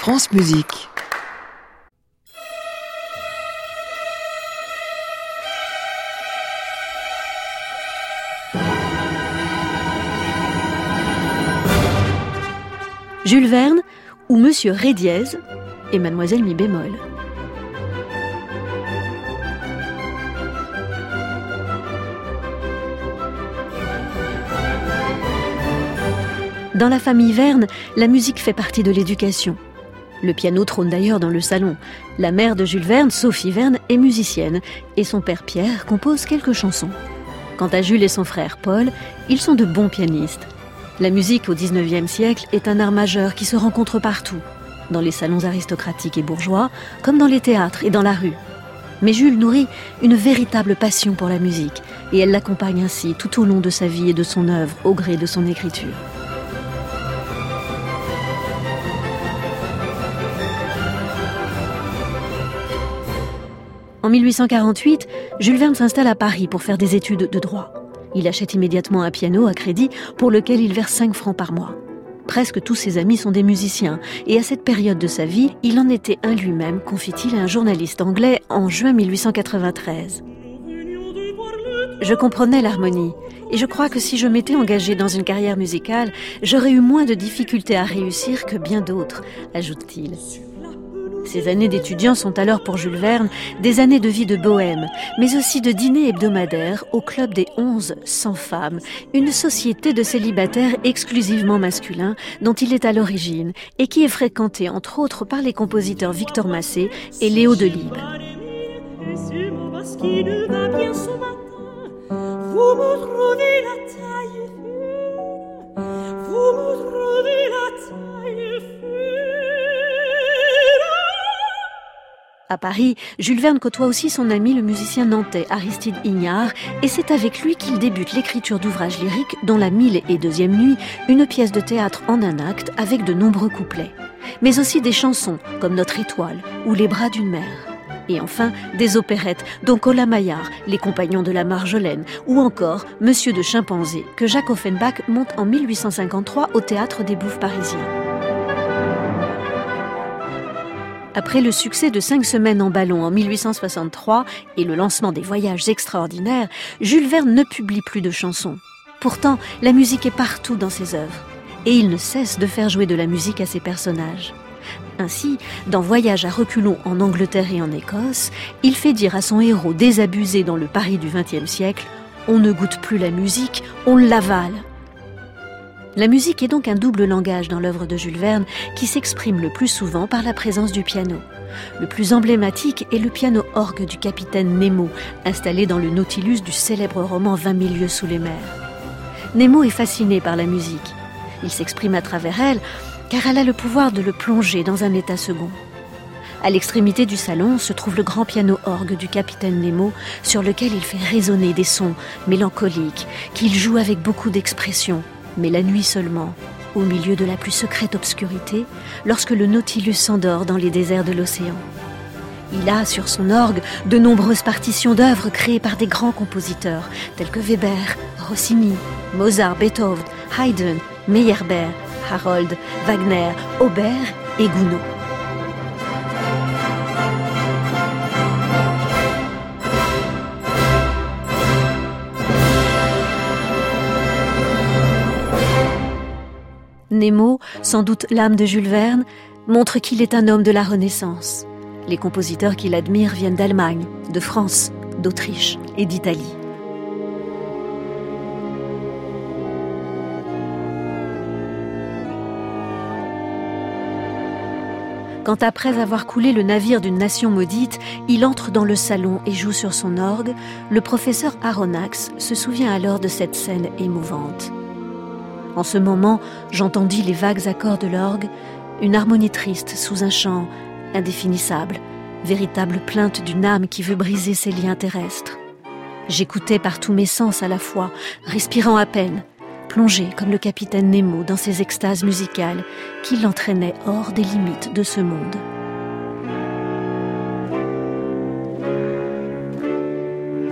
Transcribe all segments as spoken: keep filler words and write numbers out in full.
France Musique. Jules Verne ou Monsieur Ré dièse et Mademoiselle mi bémol. Dans la famille Verne, la musique fait partie de l'éducation. Le piano trône d'ailleurs dans le salon. La mère de Jules Verne, Sophie Verne, est musicienne et son père Pierre compose quelques chansons. Quant à Jules et son frère Paul, ils sont de bons pianistes. La musique au dix-neuvième siècle est un art majeur qui se rencontre partout, dans les salons aristocratiques et bourgeois, comme dans les théâtres et dans la rue. Mais Jules nourrit une véritable passion pour la musique et elle l'accompagne ainsi tout au long de sa vie et de son œuvre, au gré de son écriture. En mille huit cent quarante-huit, Jules Verne s'installe à Paris pour faire des études de droit. Il achète immédiatement un piano à crédit pour lequel il verse cinq francs par mois. Presque tous ses amis sont des musiciens et à cette période de sa vie, il en était un lui-même, confie-t-il à un journaliste anglais en juin mille huit cent quatre-vingt-treize. Je comprenais l'harmonie et je crois que si je m'étais engagé dans une carrière musicale, j'aurais eu moins de difficultés à réussir que bien d'autres, ajoute-t-il. Ces années d'étudiant sont alors pour Jules Verne des années de vie de bohème, mais aussi de dîners hebdomadaires au club des onze cents femmes, une société de célibataires exclusivement masculins dont il est à l'origine et qui est fréquentée entre autres par les compositeurs Victor Massé et Léo Delibes. Vous me trouvez la taille fine, vous me trouvez la taille fine. À Paris, Jules Verne côtoie aussi son ami le musicien nantais Aristide Hignard et c'est avec lui qu'il débute l'écriture d'ouvrages lyriques dont La Mille et Deuxième Nuit, une pièce de théâtre en un acte avec de nombreux couplets. Mais aussi des chansons comme Notre Étoile ou Les Bras d'une mère. Et enfin, des opérettes dont Colin-Maillard, Les Compagnons de la Marjolaine ou encore Monsieur de Chimpanzé que Jacques Offenbach monte en mille huit cent cinquante-trois au Théâtre des Bouffes parisiens. Après le succès de Cinq semaines en ballon en mille huit cent soixante-trois et le lancement des Voyages extraordinaires, Jules Verne ne publie plus de chansons. Pourtant, la musique est partout dans ses œuvres. Et il ne cesse de faire jouer de la musique à ses personnages. Ainsi, dans Voyage à reculons en Angleterre et en Écosse, il fait dire à son héros désabusé dans le Paris du vingtième siècle « On ne goûte plus la musique, on l'avale ». La musique est donc un double langage dans l'œuvre de Jules Verne qui s'exprime le plus souvent par la présence du piano. Le plus emblématique est le piano-orgue du capitaine Nemo, installé dans le Nautilus du célèbre roman Vingt mille lieues sous les mers. Nemo est fasciné par la musique. Il s'exprime à travers elle, car elle a le pouvoir de le plonger dans un état second. À l'extrémité du salon se trouve le grand piano-orgue du capitaine Nemo, sur lequel il fait résonner des sons mélancoliques, qu'il joue avec beaucoup d'expression. Mais la nuit seulement, au milieu de la plus secrète obscurité, lorsque le Nautilus s'endort dans les déserts de l'océan. Il a sur son orgue de nombreuses partitions d'œuvres créées par des grands compositeurs, tels que Weber, Rossini, Mozart, Beethoven, Haydn, Meyerbeer, Harold, Wagner, Auber et Gounod. Nemo, sans doute l'âme de Jules Verne, montre qu'il est un homme de la Renaissance. Les compositeurs qu'il admire viennent d'Allemagne, de France, d'Autriche et d'Italie. Quand après avoir coulé le navire d'une nation maudite, il entre dans le salon et joue sur son orgue, le professeur Aronnax se souvient alors de cette scène émouvante. En ce moment, j'entendis les vagues accords de l'orgue, une harmonie triste sous un chant indéfinissable, véritable plainte d'une âme qui veut briser ses liens terrestres. J'écoutais par tous mes sens à la fois, respirant à peine, plongé comme le capitaine Nemo dans ses extases musicales qui l'entraînaient hors des limites de ce monde.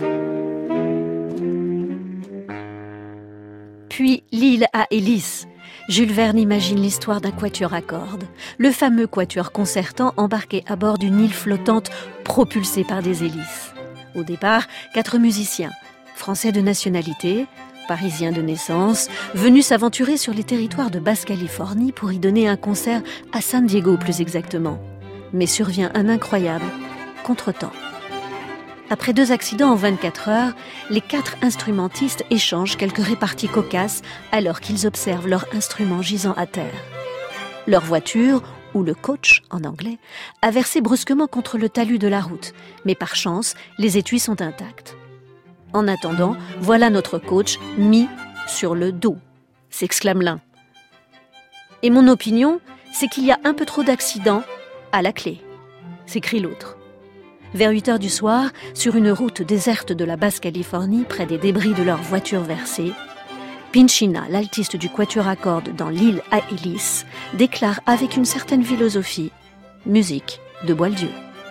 Puis l'île à Hélice, Jules Verne imagine l'histoire d'un quatuor à cordes, le fameux quatuor concertant embarqué à bord d'une île flottante propulsée par des hélices. Au départ, quatre musiciens, français de nationalité, parisiens de naissance, venus s'aventurer sur les territoires de Basse-Californie pour y donner un concert à San Diego plus exactement. Mais survient un incroyable contretemps. Après deux accidents en vingt-quatre heures, les quatre instrumentistes échangent quelques réparties cocasses alors qu'ils observent leur instrument gisant à terre. Leur voiture, ou le coach en anglais, a versé brusquement contre le talus de la route, mais par chance, les étuis sont intacts. En attendant, voilà notre coach mis sur le dos, s'exclame l'un. Et mon opinion, c'est qu'il y a un peu trop d'accidents à la clé, s'écrie l'autre. Vers huit heures du soir, sur une route déserte de la Basse-Californie, près des débris de leur voiture versée, Pinchina, l'altiste du quatuor à cordes dans l'île à hélice, déclare avec une certaine philosophie « Musique de Boieldieu ».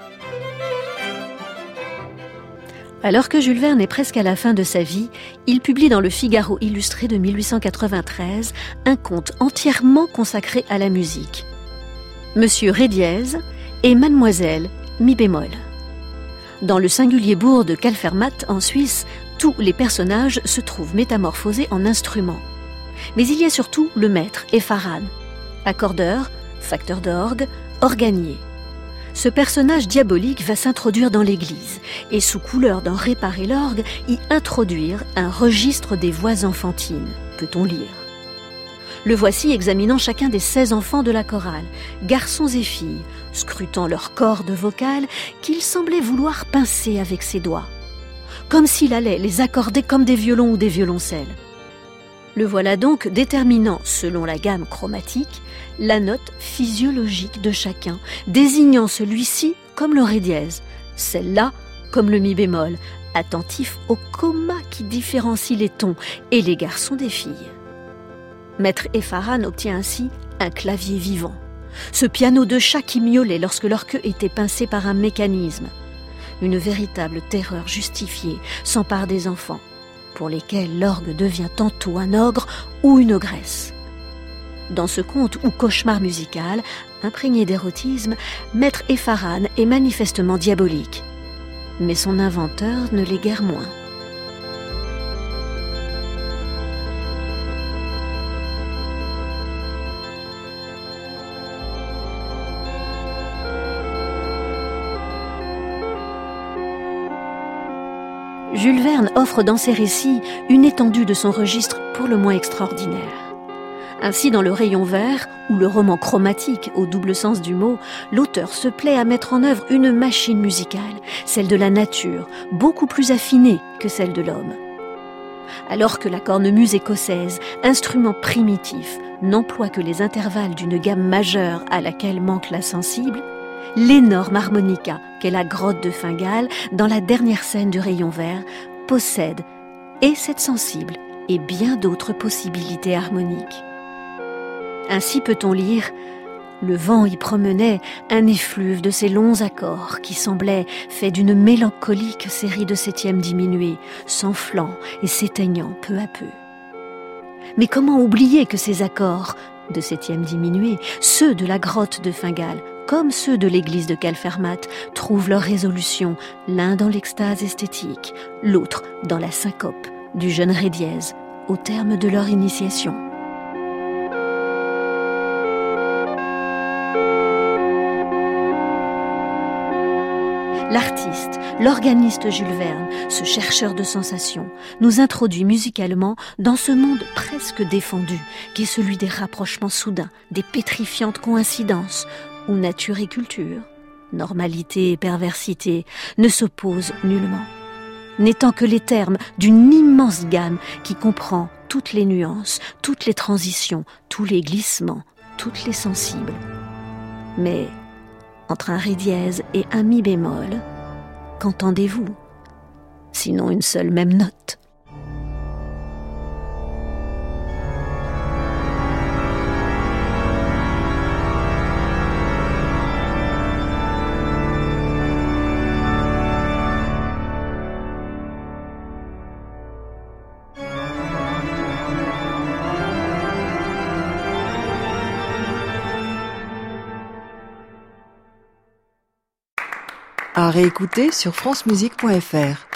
Alors que Jules Verne est presque à la fin de sa vie, il publie dans le Figaro illustré de mille huit cent quatre-vingt-treize un conte entièrement consacré à la musique. Monsieur Ré dièse et Mademoiselle Mi bémol. Dans le singulier bourg de Kalfermatt, en Suisse, tous les personnages se trouvent métamorphosés en instruments. Mais il y a surtout le maître, Effaran, accordeur, facteur d'orgue, organier. Ce personnage diabolique va s'introduire dans l'église et, sous couleur d'en réparer l'orgue, y introduire un registre des voix enfantines, peut-on lire. Le voici examinant chacun des seize enfants de la chorale, garçons et filles, scrutant leurs cordes vocales qu'il semblait vouloir pincer avec ses doigts, comme s'il allait les accorder comme des violons ou des violoncelles. Le voilà donc déterminant, selon la gamme chromatique, la note physiologique de chacun, désignant celui-ci comme le Ré dièse, celle-là comme le Mi bémol, attentif au coma qui différencie les tons et les garçons des filles. Maître Effaran obtient ainsi un clavier vivant, ce piano de chat qui miaulait lorsque leur queue était pincée par un mécanisme. Une véritable terreur justifiée s'empare des enfants, pour lesquels l'orgue devient tantôt un ogre ou une ogresse. Dans ce conte ou cauchemar musical, imprégné d'érotisme, Maître Effaran est manifestement diabolique. Mais son inventeur ne l'est guère moins. Jules Verne offre dans ses récits une étendue de son registre pour le moins extraordinaire. Ainsi, dans Le Rayon vert, ou le roman chromatique au double sens du mot, l'auteur se plaît à mettre en œuvre une machine musicale, celle de la nature, beaucoup plus affinée que celle de l'homme. Alors que la cornemuse écossaise, instrument primitif, n'emploie que les intervalles d'une gamme majeure à laquelle manque la sensible, l'énorme harmonica qu'est la grotte de Fingal, dans la dernière scène du Rayon vert, possède et cette sensible et bien d'autres possibilités harmoniques. Ainsi peut-on lire « Le vent y promenait un effluve de ces longs accords qui semblaient faits d'une mélancolique série de septièmes diminués, s'enflant et s'éteignant peu à peu. » Mais comment oublier que ces accords de septièmes diminués, ceux de la grotte de Fingal, comme ceux de l'église de Kalfermatt, trouvent leur résolution, l'un dans l'extase esthétique, l'autre dans la syncope du jeune Ré dièse, au terme de leur initiation. L'artiste, l'organiste Jules Verne, ce chercheur de sensations, nous introduit musicalement dans ce monde presque défendu, qui est celui des rapprochements soudains, des pétrifiantes coïncidences, où nature et culture, normalité et perversité ne s'opposent nullement, n'étant que les termes d'une immense gamme qui comprend toutes les nuances, toutes les transitions, tous les glissements, toutes les sensibles. Mais entre un Ré dièse et un Mi bémol, qu'entendez-vous? Sinon une seule même note. À réécouter sur francemusique point fr.